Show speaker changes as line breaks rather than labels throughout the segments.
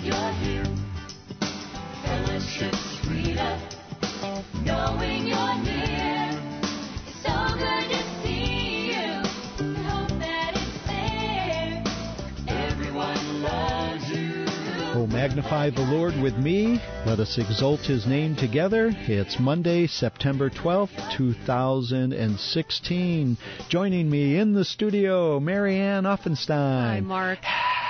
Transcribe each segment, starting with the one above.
you're here. Fellowship sweeter, knowing you're near. It's so good to see you. We hope that it's there. Everyone loves you.
Oh, magnify the Lord with me. Let us exalt His name together. It's Monday, September 12th, 2016. Joining me in the studio, Marianne Offenstein.
Hi, Mark.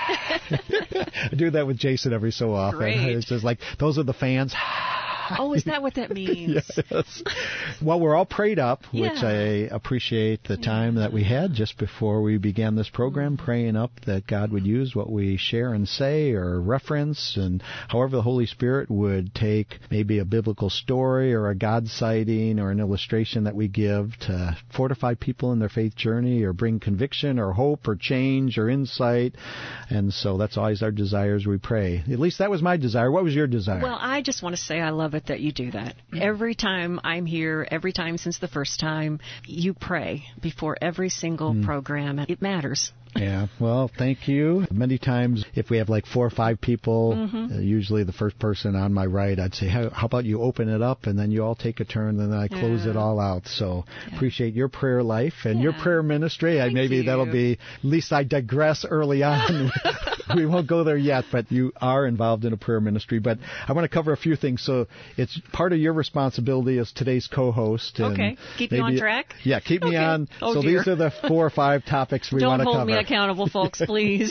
I do that with Jason every so often.
Great.
It's just like, those are the fans.
Oh, is that what that means?
Yes. Well, we're all prayed up, which
Yeah.
I appreciate the time that we had just before we began this program, praying up that God would use what we share and say or reference, and however the Holy Spirit would take maybe a biblical story or a God sighting or an illustration that we give to fortify people in their faith journey or bring conviction or hope or change or insight. And so that's always our desires we pray. At least that was my desire. What was your desire?
Well, I just want to say I love it that you do that. Every time I'm here, every time since the first time, you pray before every single program. It matters.
Yeah, well, thank you. Many times, if we have like 4 or 5 people, usually the first person on my right, I'd say, how about you open it up, and then you all take a turn, and then I close it all out. So appreciate your prayer life and your prayer ministry. Maybe that'll be, at least I digress early on. We won't go there yet, but you are involved in a prayer ministry. But I want to cover a few things. So it's part of your responsibility as today's co-host. And
Okay. Keep you on track?
Yeah, keep me on.
Oh,
so
dear.
these are the 4 or 5 topics we want to cover.
Don't hold me accountable, folks, please.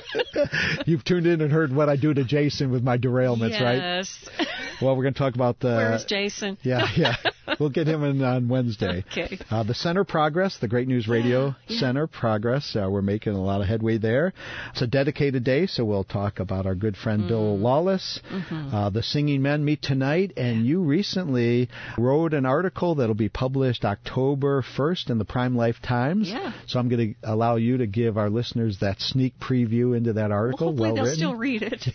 You've tuned in and heard what I do to Jason with my derailments, right?
Yes.
Well, we're going to talk about the...
Where is Jason?
Yeah. We'll get him in on Wednesday.
Okay.
The Center Progress, the Great News Radio Center Progress. We're making a lot of headway there. It's a dedicated day, so we'll talk about our good friend Bill Lawless. The Singing Men meet tonight, and you recently wrote an article that'll be published October 1st in the Prime Life Times.
Yeah.
So I'm going to allow you to give our listeners that sneak preview into that article.
Well, hopefully they'll
written.
still read it.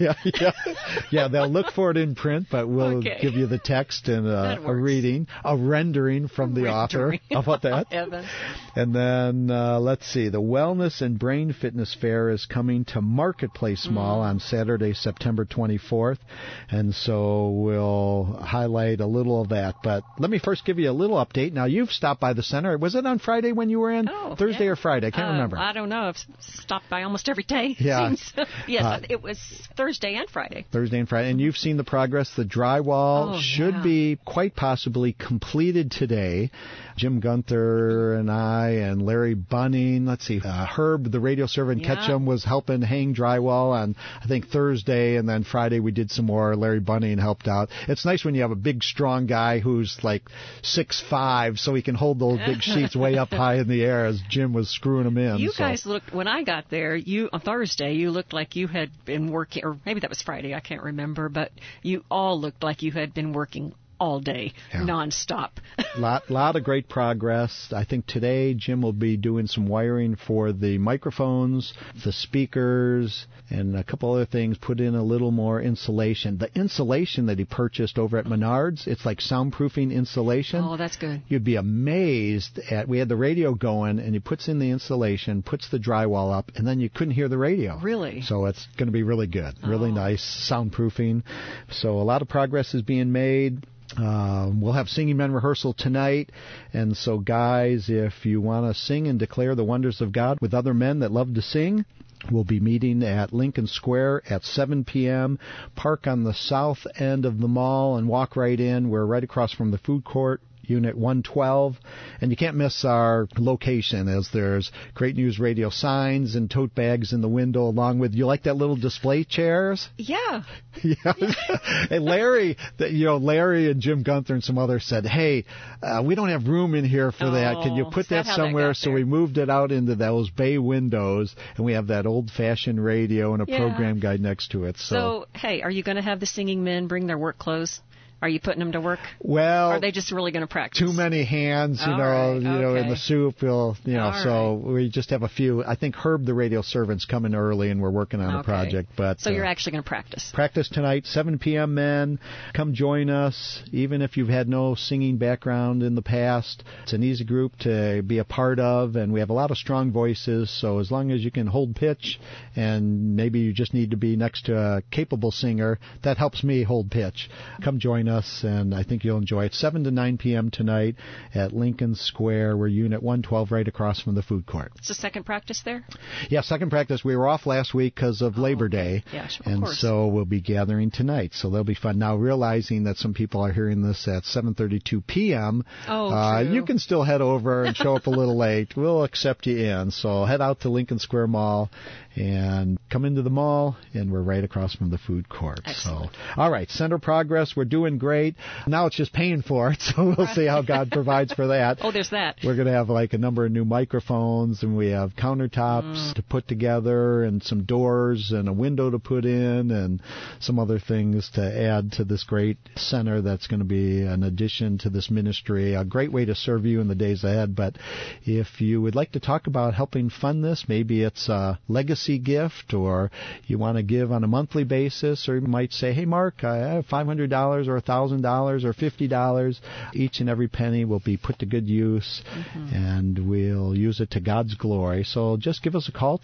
Yeah, they'll look for it in print, but we'll give you the text and a reading, a rendering from the author. How about that?
Heaven.
And then, let's see, the Wellness and Brain Fitness Fair is coming to Marketplace Mall on Saturday, September 24th, and so we'll highlight a little of that. But let me first give you a little update. Now, you've stopped by the center. Was it on Friday when you were in? Thursday or Friday? I can't remember.
I don't know. I've stopped by almost every day.
Yeah.
Yes, it was Thursday and Friday.
Thursday and Friday. And you've seen the progress. The drywall should be quite possibly completed today. Jim Gunther and I and Larry Bunning, let's see, Herb, the radio servant Ketchum, was helping hang drywall on, I think, Thursday, and then Friday we did some more. Larry Bunning helped out. It's nice when you have a big, strong guy who's like 6'5", so he can hold those big sheets way up high in the air as Jim was screwing them in.
You guys looked, when I got there, on Thursday, you looked like you had been working, or maybe that was Friday, I can't remember, but you all looked like you had been working all day, nonstop.
Lot of great progress. I think today Jim will be doing some wiring for the microphones, the speakers, and a couple other things, put in a little more insulation. The insulation that he purchased over at Menards, it's like soundproofing insulation.
Oh, that's good.
You'd be amazed we had the radio going, and he puts in the insulation, puts the drywall up, and then you couldn't hear the radio.
Really?
So it's going to be really good. Really nice soundproofing. So a lot of progress is being made. We'll have Singing Men rehearsal tonight, and so guys, if you want to sing and declare the wonders of God with other men that love to sing, we'll be meeting at Lincoln Square at 7 p.m. Park on the south end of the mall and walk right in. We're right across from the food court. Unit 112, and you can't miss our location as there's Great News Radio signs and tote bags in the window along with, you like that little display chairs?
Yeah.
Hey, Larry and Jim Gunther and some others said, hey, we don't have room in here for that. Can you put that somewhere? So we moved it out into those bay windows, and we have that old-fashioned radio and a program guide next to it.
So, hey, are you going to have the Singing Men bring their work clothes? Are you putting them to work?
Well,
Or are they just really going to practice?
too many hands,
All right,
in
okay.
the soup.
All
So we just have a few. I think Herb, the radio servant's coming early, and we're working on a
Okay.
project. But
So you're actually going to practice.
practice tonight, 7 p.m. Men, come join us. Even if you've had no singing background in the past, it's an easy group to be a part of, and we have a lot of strong voices. So as long as you can hold pitch, and maybe you just need to be next to a capable singer, that helps me hold pitch. Come join us, and I think you'll enjoy it. 7 to 9 p.m. tonight at Lincoln Square. We're Unit 112 right across from the food court.
It's the second practice there?
Yeah, second practice. We were off last week because of Labor Day.
Yeah, sure, of
and
course.
so we'll be gathering tonight. So that'll be fun. Now, realizing that some people are hearing this at 7:32 p.m.,
Oh, true.
you can still head over and show up a little late. We'll accept you in. So head out to Lincoln Square Mall and come into the mall, and we're right across from the food court.
Excellent.
So, all right, Center Progress, we're doing great. Now it's just paying for it, so we'll see how God provides for that.
Oh, there's that.
We're going to have like a number of new microphones, and we have countertops to put together, and some doors, and a window to put in, and some other things to add to this great center that's going to be an addition to this ministry. A great way to serve you in the days ahead. But if you would like to talk about helping fund this, maybe it's a legacy gift, or you want to give on a monthly basis, or you might say, hey, Mark, I have $500 or $1,000 or $50. Each and every penny will be put to good use, and we'll use it to God's glory. So just give us a call,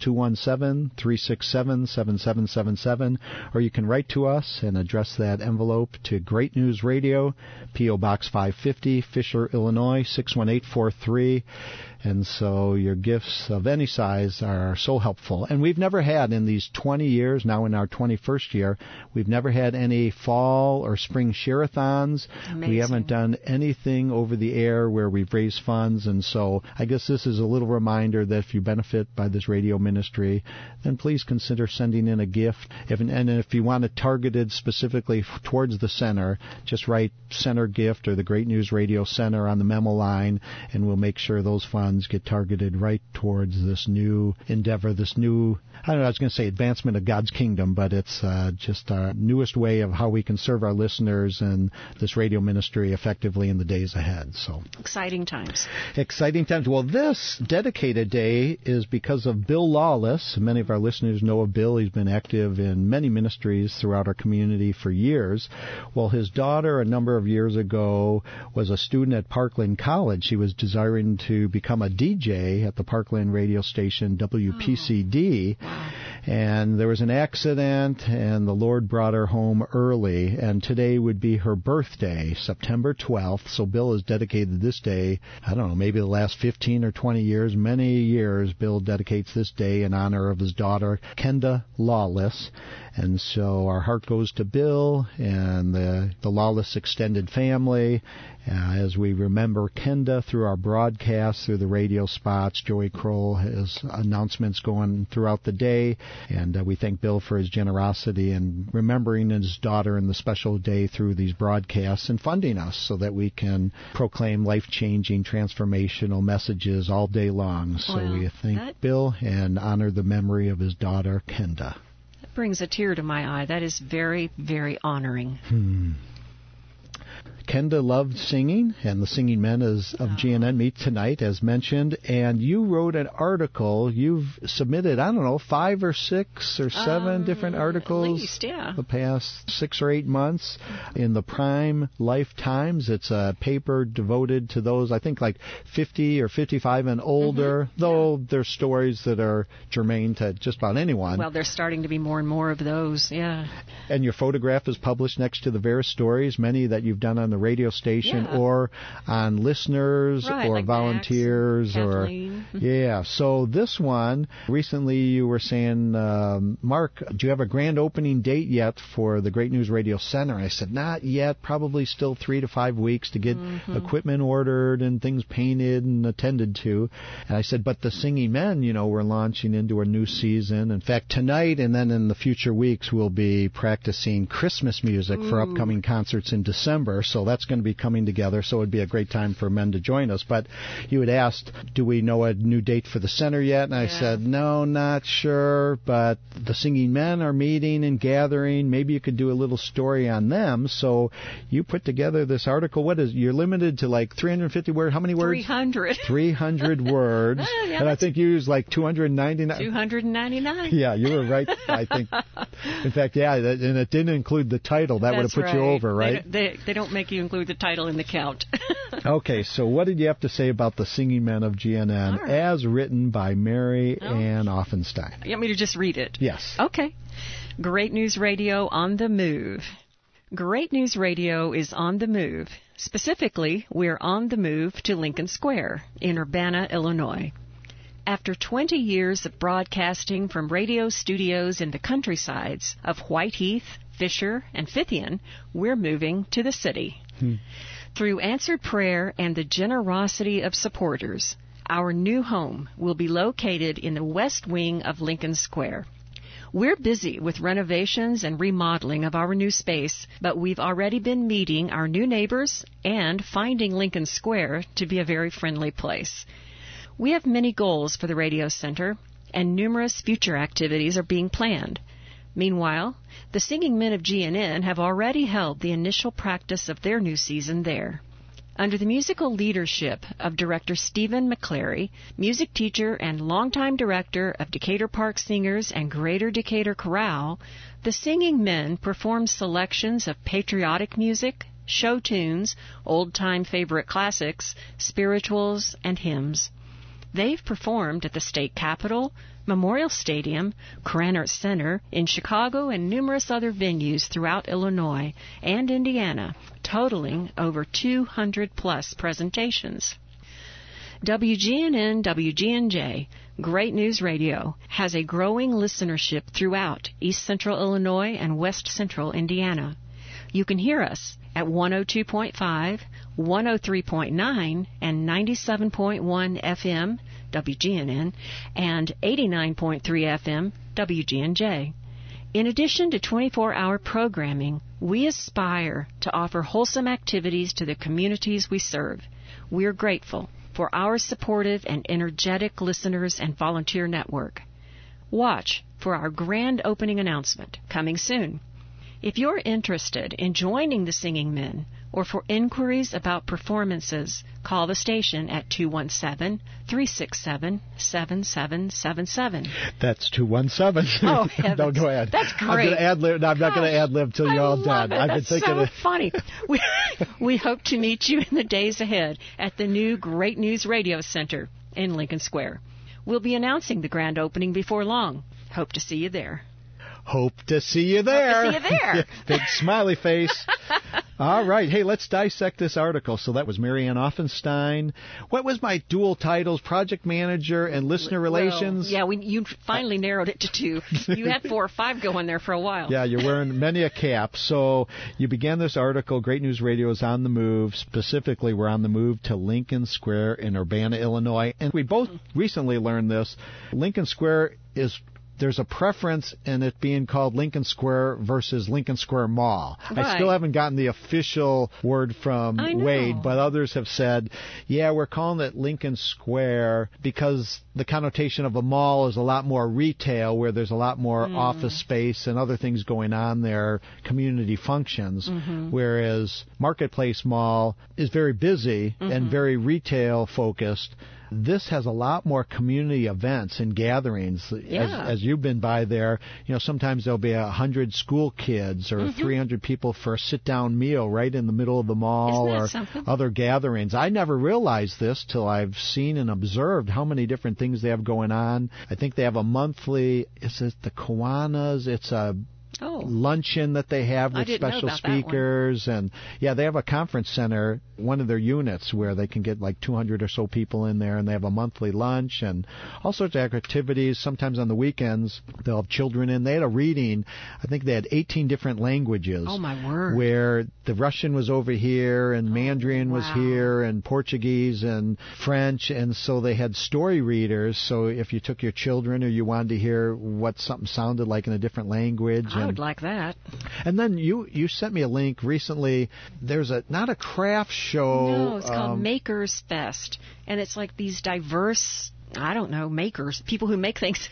217-367-7777, or you can write to us and address that envelope to Great News Radio, P.O. Box 550, Fisher, Illinois, 61843. And so your gifts of any size are so helpful. And we've never had in these 20 years, now in our 21st year, we've never had any fall or spring share-a-thons.
Amazing.
We haven't done anything over the air where we've raised funds. And so I guess this is a little reminder that if you benefit by this radio ministry, then please consider sending in a gift. And if you want it targeted specifically towards the center, just write Center Gift or the Great News Radio Center on the memo line, and we'll make sure those funds get targeted right towards this new endeavor, this new, I don't know, I was going to say advancement of God's kingdom, but it's just our newest way of how we can serve our listeners and this radio ministry effectively in the days ahead. So
Exciting times.
exciting times. Well, this dedicated day is because of Bill Lawless. Many of our listeners know of Bill. He's been active in many ministries throughout our community for years. Well, his daughter, a number of years ago, was a student at Parkland College. She was desiring to become a DJ at the Parkland radio station WPCD. And there was an accident, and the Lord brought her home early. And today would be her birthday, September 12th. So Bill has dedicated this day, I don't know, maybe the last 15 or 20 years, many years, Bill dedicates this day in honor of his daughter, Kenda Lawless. And so our heart goes to Bill and the Lawless extended family as we remember Kenda through our broadcasts, through the radio spots. Joey Kroll has announcements going throughout the day, and we thank Bill for his generosity in remembering his daughter in the special day through these broadcasts and funding us so that we can proclaim life-changing, transformational messages all day long. So
Wow,
we thank Bill and honor the memory of his daughter, Kenda.
That brings a tear to my eye. That is very, very honoring.
Kenda loved singing, and the Singing Men of GNN meet tonight, as mentioned. And you wrote an article. You've submitted, I don't know, 5 or 6 or 7 different articles
At least, yeah.
the past 6 or 8 months in the Prime Life Times. It's a paper devoted to those, I think, like 50 or 55 and older, though there's stories that are germane to just about anyone.
Well, there's starting to be more and more of those, yeah.
And your photograph is published next to the various stories, many that you've done on the radio station or on listeners
Right,
or
like
volunteers
Max,
or
Kathleen.
yeah. So this one recently you were saying, Mark, do you have a grand opening date yet for the Great News Radio Center? And I said not yet. Probably still 3 to 5 weeks to get equipment ordered and things painted and attended to. And I said, but the Singing Men, we're launching into a new season. In fact, tonight and then in the future weeks we'll be practicing Christmas music for upcoming concerts in December. So So that's going to be coming together. So it would be a great time for men to join us. But you had asked, do we know a new date for the center yet? And I said, no, not sure. But the Singing Men are meeting and gathering. Maybe you could do a little story on them. So you put together this article. What is, you're limited to like 350 words. How many words?
300.
300 words.
Yeah,
and I think you used like 299.
299.
Yeah, you were right, I think. In fact, yeah, and it didn't include the title. That would have put you over, right?
They don't make you include the title in the count.
Okay, so what did you have to say about the Singing Men of GNN as written by Mary Ann Offenstein?
You want me to just read it?
Yes.
Okay. Great News Radio on the move. Great News Radio is on the move. Specifically, we're on the move to Lincoln Square in Urbana, Illinois. After 20 years of broadcasting from radio studios in the countrysides of Whiteheath, Fisher, and Fithian, we're moving to the city. Through answered prayer and the generosity of supporters, our new home will be located in the west wing of Lincoln Square. We're busy with renovations and remodeling of our new space, but we've already been meeting our new neighbors and finding Lincoln Square to be a very friendly place. We have many goals for the radio center, and numerous future activities are being planned. Meanwhile, the Singing Men of GNN have already held the initial practice of their new season there. Under the musical leadership of Director Stephen McClary, music teacher and longtime director of Decatur Park Singers and Greater Decatur Chorale, the Singing Men perform selections of patriotic music, show tunes, old-time favorite classics, spirituals, and hymns. They've performed at the State Capitol, Memorial Stadium, Krannert Center, in Chicago, and numerous other venues throughout Illinois and Indiana, totaling over 200-plus presentations. WGNN-WGNJ, Great News Radio, has a growing listenership throughout East Central Illinois and West Central Indiana. You can hear us at 102.5, 103.9, and 97.1 FM, WGNN, and 89.3 FM, WGNJ. In addition to 24-hour programming, we aspire to offer wholesome activities to the communities we serve. We're grateful for our supportive and energetic listeners and volunteer network. Watch for our grand opening announcement coming soon. If you're interested in joining the Singing Men or for inquiries about performances, call the station at 217-367-7777.
That's 217.
Oh, heavens.
No, go ahead.
That's great.
I'm going to ad-lib. No, I'm not going to ad-lib till you're all done.
I've
been thinking
so funny. We hope to meet you in the days ahead at the new Great News Radio Center in Lincoln Square. We'll be announcing the grand opening before long. Hope to see you there.
Hope to see you there.
Hope to see you there.
Big smiley face. All right. Hey, let's dissect this article. So that was Mary Ann Offenstein. What was my dual titles? Project manager and listener relations?
Well, yeah, you finally narrowed it to 2. You had 4 or 5 going there for a while.
Yeah, you're wearing many a cap. So you began this article, Great News Radio is on the move. Specifically, we're on the move to Lincoln Square in Urbana, Illinois. And we both recently learned this. Lincoln Square there's a preference in it being called Lincoln Square versus Lincoln Square Mall.
Right.
I still haven't gotten the official word from Wade, but others have said, yeah, we're calling it Lincoln Square because the connotation of a mall is a lot more retail, where there's a lot more office space and other things going on there, community functions, whereas Marketplace Mall is very busy and very retail focused. This has a lot more community events and gatherings. As you've been by there, sometimes there'll be 100 school kids or 300 people for a sit-down meal right in the middle of the mall, or other gatherings. I never realized this till I've seen and observed how many different things they have going on. I think they have a monthly, is it the Kiwanis? It's a luncheon that they have with special speakers, and they have a conference center, one of their units, where they can get like 200 or so people in there, and they have a monthly lunch and all sorts of activities. Sometimes on the weekends they'll have children in. They had a reading, I think they had 18 different languages.
Oh my word.
Where the Russian was over here and Mandarin was here and Portuguese and French, and so they had story readers. So if you took your children or you wanted to hear what something sounded like in a different language,
I would like that.
And then you sent me a link recently. There's not a craft show.
No, it's called Makers Fest, and it's like these diverse, I don't know, makers, people who make things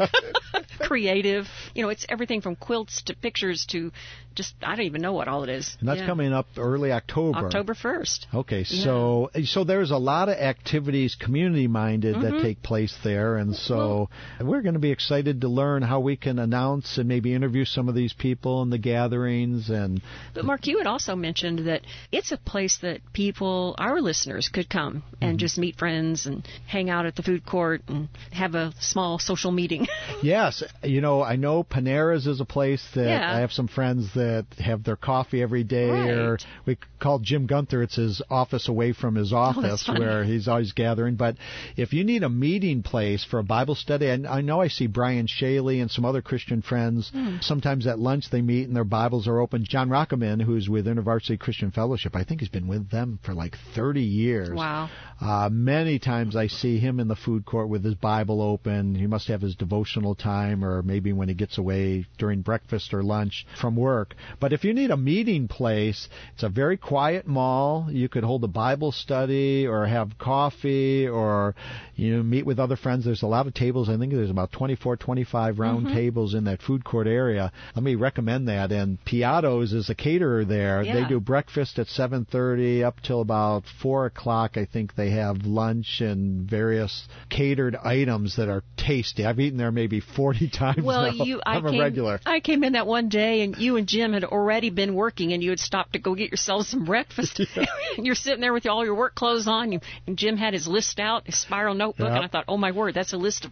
creative. It's everything from quilts to pictures to just, I don't even know what all it is.
And that's coming up early October.
October 1st.
Okay, so there's a lot of activities, community-minded, that take place there, and so we're going to be excited to learn how we can announce and maybe interview some of these people in the gatherings. But
Mark, you had also mentioned that it's a place that people, our listeners, could come and just meet friends and hang out at the food court and have a small social meeting.
Yes, I know Panera's is a place that I have some friends that have their coffee every day, or we call Jim Gunther, it's his office away from his office where he's always gathering. But if you need a meeting place for a Bible study, and I know I see Brian Shaley and some other Christian friends, sometimes at lunch they meet and their Bibles are open. John Rockaman, who's with InterVarsity Christian Fellowship, I think he's been with them for like 30 years.
Wow.
Many times I see him in the food court with his Bible open. He must have his devotional time, or maybe when he gets away during breakfast or lunch from work. But if you need a meeting place, it's a very quiet mall. You could hold a Bible study or have coffee, or meet with other friends. There's a lot of tables. I think there's about 24, 25 round tables in that food court area. Let me recommend that. And Piatto's is a caterer there.
Yeah.
They do breakfast at 7:30 up till about 4 o'clock. I think they have lunch and various catered items that are tasty. I've eaten there maybe 40 times now. I'm a regular.
I came in that one day, and you and Jim had already been working, and you had stopped to go get yourselves some breakfast. And you're sitting there with all your work clothes on, and Jim had his list out, his spiral notebook, and I thought, oh my word, that's a list of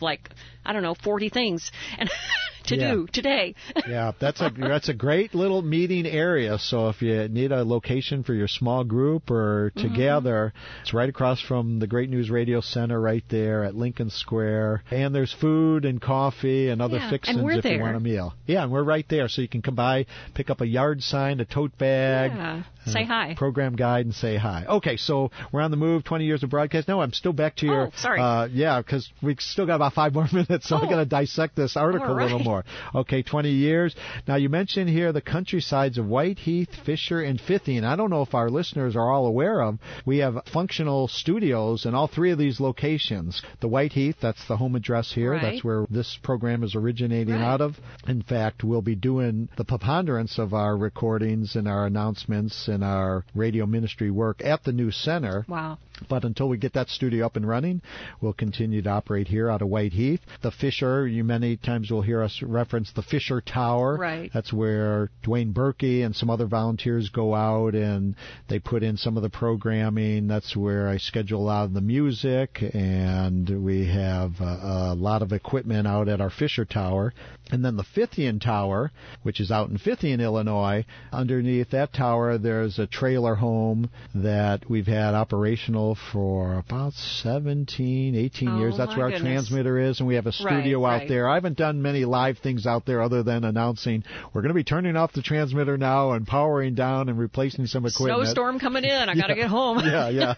40 things and to do today.
Yeah, that's a great little meeting area. So if you need a location for your small group or together, it's right across from the Great News Radio Center right there at Lincoln Square. And there's food and coffee and other fixings if you want a meal. Yeah, and we're right there, so you can come by, pick up a yard sign, a tote bag.
Say hi.
Program guide and say hi. Okay, so we're on the move, 20 years of broadcast. No, I'm still back to your...
Oh, sorry.
Because we've still got about 5 more minutes, so I'm going to dissect this article a little more. Okay, 20 years. Now, you mentioned here the countrysides of Whiteheath, Fisher, and Fithian. I don't know if our listeners are all aware of. We have functional studios in all three of these locations. The Whiteheath, that's the home address here.
Right.
That's where this program is originating out of. In fact, we'll be doing the preponderance of our recordings and our announcements and our radio ministry work at the new center.
Wow.
But until we get that studio up and running, we'll continue to operate here out of Whiteheath. The Fisher, you many times will hear us reference the Fisher Tower.
Right.
That's where Dwayne Berkey and some other volunteers go out and they put in some of the programming. That's where I schedule a lot of the music, and we have a lot of equipment out at our Fisher Tower. And then the Fithian Tower, which is out in Fithian, Illinois. Underneath that tower, there's a trailer home that we've had operational for about 17, 18 years. That's where our transmitter is, and we have a studio out there. I haven't done many live things out there other than announcing we're going to be turning off the transmitter now and powering down and replacing some equipment.
Snowstorm coming in. I got to get home.
Yeah.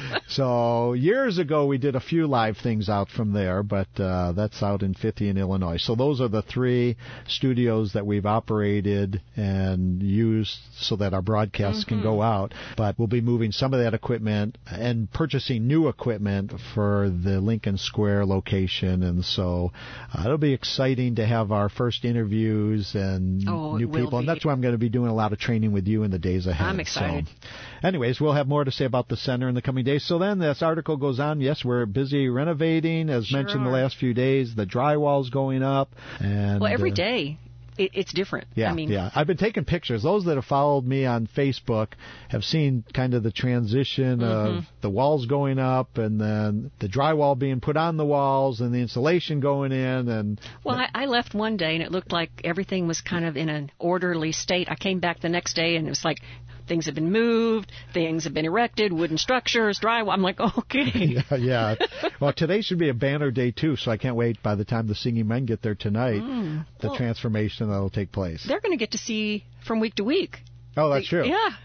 So years ago, we did a few live things out from there, but that's out in Fithian, Illinois. So those are the three studios that we've operated and used so that our broadcasts can go out. But we'll be moving some of that equipment and purchasing new equipment for the Lincoln Square location. And so it'll be exciting to have our first interviews and new people. And that's why I'm going to be doing a lot of training with you in the days ahead.
I'm excited.
So, anyways, we'll have more to say about the center in the coming days. So then this article goes on. Yes, we're busy renovating. As mentioned the last few days, the drywall's going up. And
every day. It's different.
Yeah. I've been taking pictures. Those that have followed me on Facebook have seen kind of the transition of the walls going up and then the drywall being put on the walls and the insulation going in. And
I left one day and it looked like everything was kind of in an orderly state. I came back the next day and it was like things have been moved, things have been erected, wooden structures, drywall. I'm like, okay.
Yeah. Well, today should be a banner day, too, so I can't wait by the time the Singing Men get there tonight, the transformation that will take place.
They're going to get to see from week to week.
Oh, that's true.
Yeah.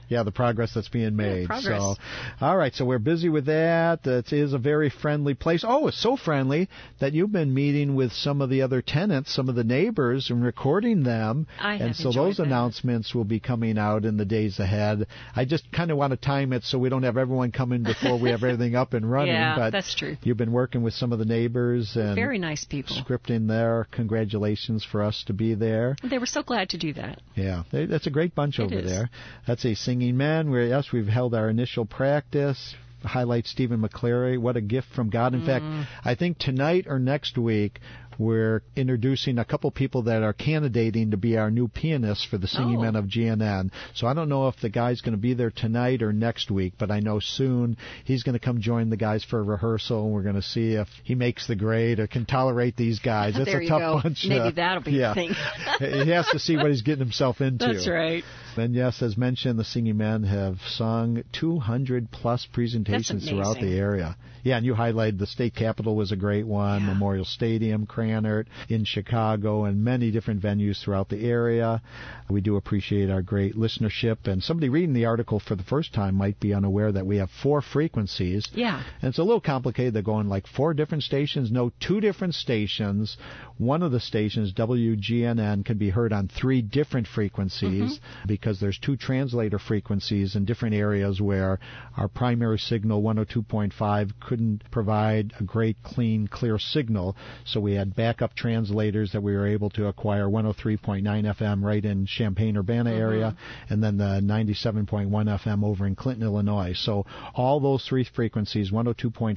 the progress that's being made.
progress.
So, all right, so we're busy with that. It is a very friendly place. Oh, it's so friendly that you've been meeting with some of the other tenants, some of the neighbors, and recording them.
I have
and so
enjoyed
those
that.
announcements will be coming out in the days ahead. I just kind of want to time it so we don't have everyone come in before we have everything up and running.
Yeah,
but
that's true.
You've been working with some of the neighbors and
Very nice people.
scripting their congratulations for us to be there.
They were so glad to do that.
Yeah, that's a great bunch over
is.
there. That's a Singing Men. We've held our initial practice. Highlight Stephen McCleary. What a gift from God. In fact, I think tonight or next week we're introducing a couple people that are candidating to be our new pianists for the Singing Men of GNN. So I don't know if the guy's going to be there tonight or next week, but I know soon he's going to come join the guys for a rehearsal, and we're going to see if he makes the grade or can tolerate these guys. It's
There
a
you
tough
go.
bunch.
Maybe that'll be the thing.
He has to see what he's getting himself into.
That's right.
And yes, as mentioned, the Singing Men have sung 200-plus presentations throughout the area. Yeah, and you highlighted the state capitol was a great one, Memorial Stadium, Cranert, in Chicago, and many different venues throughout the area. We do appreciate our great listenership. And somebody reading the article for the first time might be unaware that we have 4 frequencies.
Yeah.
And it's a little complicated. They're going like 4 different stations. No, 2 different stations. One of the stations, WGNN, can be heard on 3 different frequencies because there's 2 translator frequencies in different areas where our primary signal, 102.5, couldn't provide a great, clean, clear signal. So we had backup translators that we were able to acquire, 103.9 FM right in Champaign-Urbana area, and then the 97.1 FM over in Clinton, Illinois. So all those 3 frequencies, 102.5,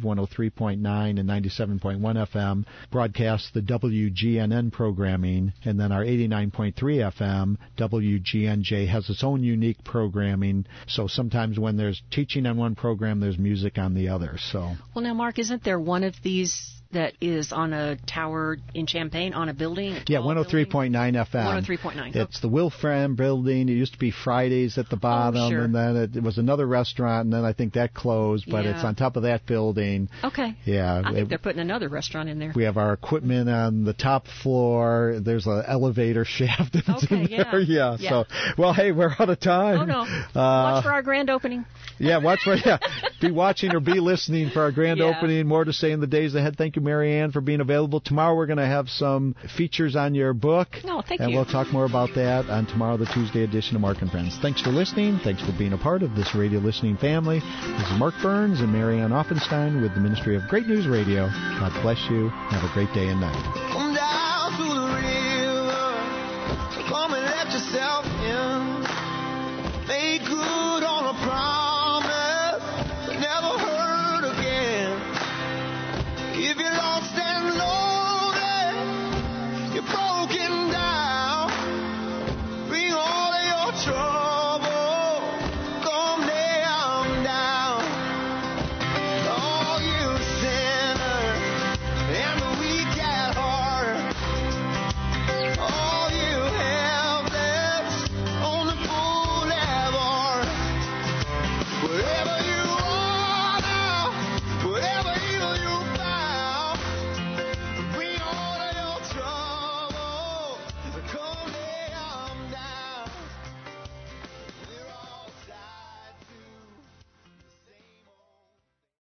103.9, and 97.1 FM, broadcast the WGNN programming, and then our 89.3 FM, WGNJ, has its own unique programming. So sometimes when there's teaching on one program, there's music on the other. So
Well, now, Mark, isn't there one of these that is on a tower in Champaign, on a building?
yeah, 103.9 FM.
103.9.
It's the Wilfram building. It used to be Fridays at the bottom,
sure.
and then it was another restaurant, and then I think that closed, but it's on top of that building.
Okay.
Yeah.
I think they're putting another restaurant in there.
We have our equipment on the top floor. There's an elevator shaft that's in there. Yeah. So, well, hey, we're out of time.
Oh, no. Watch for our grand opening.
Yeah, be watching or be listening for our grand opening. More to say in the days ahead. Thank you, Mary Ann, for being available. Tomorrow we're going to have some features on your book.
No, thank
and
you.
we'll talk more about that on tomorrow, the Tuesday edition of Mark and Friends. Thanks for listening. Thanks for being a part of this radio listening family. This is Mark Burns and Mary Ann Offenstein with the Ministry of Great News Radio. God bless you. Have a great day and night.
Come down to the river. Come and let yourself in. They could